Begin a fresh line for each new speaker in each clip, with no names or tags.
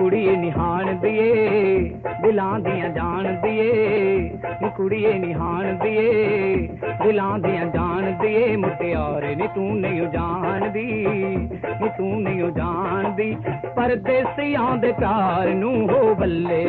ਕੁੜੀਏ ਨਿਹਾਣਦੀ ਏ ਦਿਲਾਂ ਦੀਆਂ ਜਾਣਦੀ ਏ, ਨੀ ਕੁੜੀਏ ਨਿਹਾਣਦੀ ਏ ਦਿਲਾਂ ਦੀਆਂ ਜਾਣਦੀ ਏ। ਮੁਟਿਆਰੇ ਨੀ ਤੂੰ ਨਹੀਂ ਜਾਣਦੀ, ਨੀ ਤੂੰ ਨਹੀਂ ਜਾਣਦੀ ਪਰਦੇਸੀਆਂ ਦੇ ਪਿਆਰ ਨੂੰ ਹੋ ਬੱਲੇ।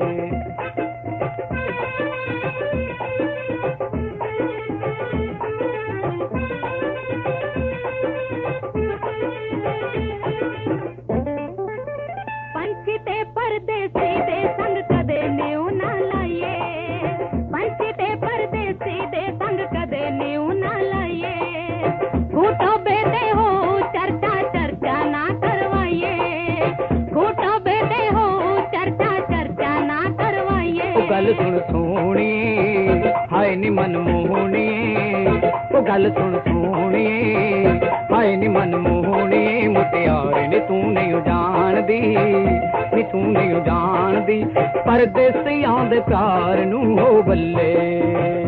ਪੰਛੀ ਤੇ ਪਰਦੇਸੀ ਦੇ ਸੰਗ ਕਦੇ ਨਿਉ ਨਾ ਲਾਈਏ, ਪੰਛੀ ਤੇ ਪਰਦੇਸੀ ਦੇ ਸੰਗ ਕਦੇ ਨਿਉ ਨਾ ਲਾਈਏ। ਘੂਟੋ ਬੇਦੇ ਹੋ ਚਰਚਾ ਚਰਚਾ ਨਾ ਕਰਵਾਈਏ, ਘੂਟੋ ਬੇਦੇ ਹੋ ਚਰਚਾ ਚਰਚਾ ਨਾ ਕਰਵਾਈਏ।
ਉਹ ਗੱਲ ਸੁਣ ਸੋਹਣੀ ਹਾਏ ਨੀ ਮਨ ਮੋਹਣੀ, ਉਹ ਗੱਲ ਸੁਣ ਸੋਹਣੀ ਹਾਏ ਨੀ ਮਨ ਮੋਹਣੀ। ਮੁਟਿਆਰੇ ਨੀ ਤੂੰ ਨਹੀਂ ਜਾਣਦੀ, ਨੀ ਤੂੰ ਨਹੀਂ ਜਾਣਦੀ ਪਰਦੇਸੀਆਂ ਦੇ ਪਿਆਰ ਨੂੰ ਹੋ ਬੱਲੇ।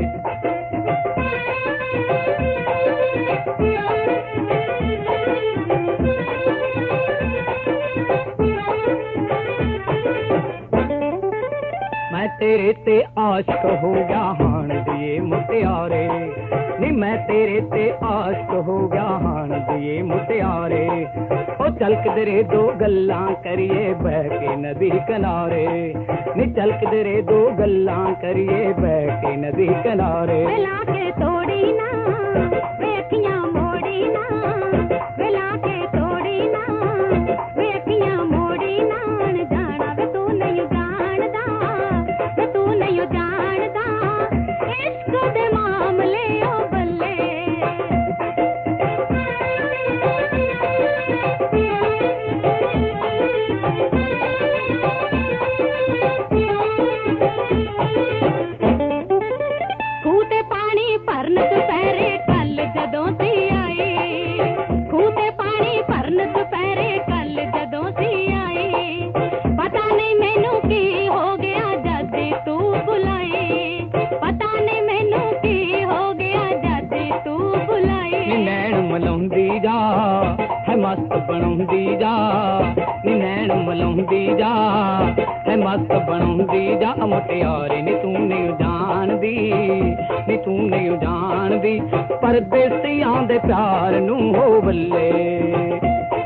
ਮੈਂ ਤੇਰੇ ਤੇ ਆਸ਼ਕ ਹੋ ਗਿਆ ਹਾਣ ਦੀਏ ਮੁਟਿਆਰੇ, ਨੀ ਮੈਂ ਤੇਰੇ ਤੇ ਆਸ਼ਕ ਹੋ ਗਿਆ ਹਾਣ ਦੀਏ ਮੁਟਿਆਰੇ। ਉਹ ਚੱਲ ਕਿਧਰੇ ਦੋ ਗੱਲਾਂ ਕਰੀਏ ਬਹਿ ਕੇ ਨਦੀ ਕਿਨਾਰੇ, ਨੀ ਚੱਲ ਕਿਧਰੇ ਦੋ ਗੱਲਾਂ ਕਰੀਏ ਬਹਿ ਕੇ ਨਦੀ ਕਿਨਾਰੇ।
ਵੇਲਾ ਕੇ ਤੋੜੀ ਨਾ ਵੇਖੀਆਂ ਮੋੜੀ ਨਾ, ਵੇਲਾ ਕੇ ਤੋੜੀ ਨਾ ਵੇਖੀਆਂ ਮੋੜੀ ਨਾ। ਜਾਣਾ ਵੇ ਤੂੰ ਨਹੀਂ ਜਾਣਦਾ, ਵੇ ਤੂੰ ਨਹੀਂ ਜਾਣਦਾ ਇਸ਼ਕ ਦੇ ਮਾਮਲੇ ਓ ਬੱਲੇ। ਖੂਹ ਤੇ ਪਾਣੀ ਭਰਨ ਦੁਪਹਿਰੇ ਕੱਲ ਜਦੋਂ ਸੀ ਆਈ, ਖੂਹ ਤੇ ਪਾਣੀ ਭਰਨ ਦੁਪਹਿਰੇ ਕੱਲ ਜਦੋਂ ਸੀ ਆਈ। ਪਤਾ ਨਹੀਂ ਮੈਨੂੰ ਕੀ ਹੋ ਗਿਆ ਜਦ ਤੂੰ ਬੁਲਾਈ, ਪਤਾ ਨਹੀਂ ਮੈਨੂੰ ਕੀ ਹੋ ਗਿਆ ਜਦ ਤੂੰ ਬੁਲਾਈ।
ਨੀ ਨੈਣ ਮਲਾਉਂਦੀ ਜਾ ਹੈ ਮਸਤ ਬਣਾਉਂਦੀ ਜਾ, ਨੀ ਨੈਣ ਮਲਾਉਂਦੀ ਜਾ ਹੈ ਮਸਤ ਬਣਾਉਂਦੀ ਜਾ। ਮੁਟਿਆਰੇ ਨੀ ਤੂੰ ਨਹੀਂ ਜਾਣਦੀ, ਨੀ ਤੂੰ ਨਹੀਂ ਜਾਣਦੀ ਪਰਦੇਸੀਆਂ ਦੇ ਪਿਆਰ ਨੂੰ ਹੋ ਬੱਲੇ।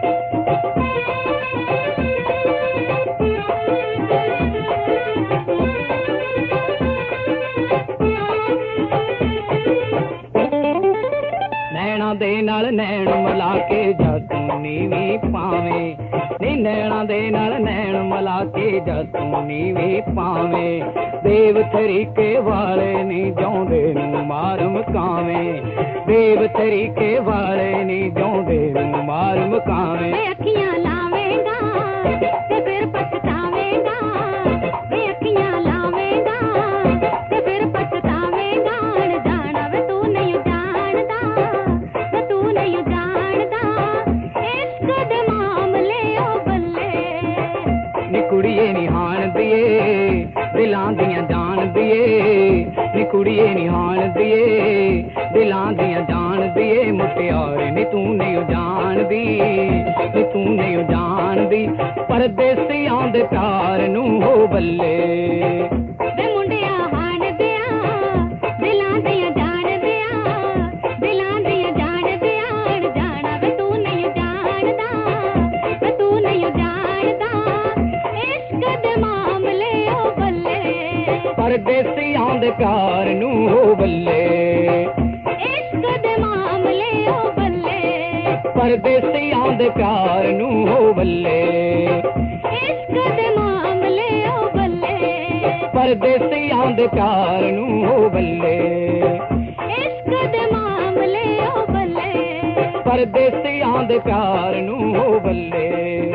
ਨੈਣਾ ਦੇ ਨਾਲ ਨੈਣ ਮਿਲਾ ਕੇ ਜਾ ਤੂੰ ਨੀਵੀਂ ਪਾਵੇਂ, ਨੀ ਨੈਣਾ ਦੇ ਨਾਲ ਨੈਣ ਮਿਲਾ ਕੇ ਜਾ ਤੂੰ ਨੀਵੀਂ ਪਾਵੇਂ। ਦੇਵ ਤਰੀਕੇ ਵਾਲੇ ਨੀ ਜਾਉਂਦੇ ਨੂੰ ਮਾਰ ਮਕਾਵੇਂ, ਦੇਵ ਤਰੀਕੇ ਵਾਲੇ ਨੀ ਜਾਉਂਦੇ ਨੂੰ ਮਾਰ ਮਕਾਵੇਂ।
ਵੇ ਅੱਖੀਆਂ ਲਾਵੇਂਗਾ ਤੇ ਫਿਰ ਪਛਤਾਵੇਂਗਾ, ਵੇ ਅੱਖੀਆਂ ਲਾਵੇਂਗਾ ਤੇ ਫਿਰ ਪਛਤਾਵੇਂਗਾ। ਜਾਣਾ ਵੇ ਤੂੰ ਨਹੀਂ ਜਾਣਦਾ, ਵੇ ਤੂੰ ਨਹੀਂ ਜਾਣਦਾ ਇਸ਼ਕ ਦੇ ਮਾਮਲੇ ਓ ਬੱਲੇ।
ਨੀ ਕੁੜੀਏ ਨਿਹਾਣਦੀ ਏ ਦਿਲਾਂ ਦੀਆਂ ਜਾਣਦੀ ਏ, ਨੀ ਕੁੜੀਏ ਨਿਹਾਣਦੀ ਏ ਦਿਲਾਂ ਦੀਆਂ ਜਾਣਦੀ ਏ। ਮੁਟਿਆਰੇ ਨੀ ਤੂੰ ਨਹੀਂ ਜਾਣਦੀ, ਨੀ ਤੂੰ ਨਹੀਂ ਜਾਣਦੀ ਪਰਦੇਸੀਆਂ ਦੇ ਪਿਆਰ ਨੂੰ ਹੋ ਬੱਲੇ।
ਵੇ ਮੁੰਡਿਆ ਹਾਣਦਿਆਂ ਦਿਲਾਂ ਦੀਆਂ ਜਾਣਦਿਆਂ, ਦਿਲਾਂ ਦੀਆਂ ਜਾਣਦਿਆਂ। ਜਾਣਾ ਵੇ ਤੂੰ ਨਹੀਂ ਜਾਣਦਾ, ਵੇ ਤੂੰ ਨਹੀਂ ਜਾਣਦਾ ਇਸ਼ਕ ਦੇ ਮਾਮਲੇ ਓ ਬੱਲੇ।
ਪਰਦੇਸੀਆਂ ਦੇ ਪਿਆਰ ਨੂੰ ਹੋ ਬੱਲੇ,
ਇਸ਼ਕ ਦੇ ਮਾਮਲੇ ਓ ਬੱਲੇ।
ਪਰਦੇਸੀਆਂ ਦੇ ਪਿਆਰ ਨੂੰ ਹੋ ਬੱਲੇ,
ਇਸ਼ਕ ਦੇ ਮਾਮਲੇ ਓ ਬੱਲੇ।
ਪਰਦੇਸੀਆਂ ਦੇ ਪਿਆਰ ਨੂੰ ਹੋ ਬੱਲੇ,
ਇਸ਼ਕ ਦੇ ਮਾਮਲੇ ਓ ਬੱਲੇ।
ਪਰਦੇਸੀਆਂ ਦੇ ਪਿਆਰ ਨੂੰ ਹੋ ਬੱਲੇ।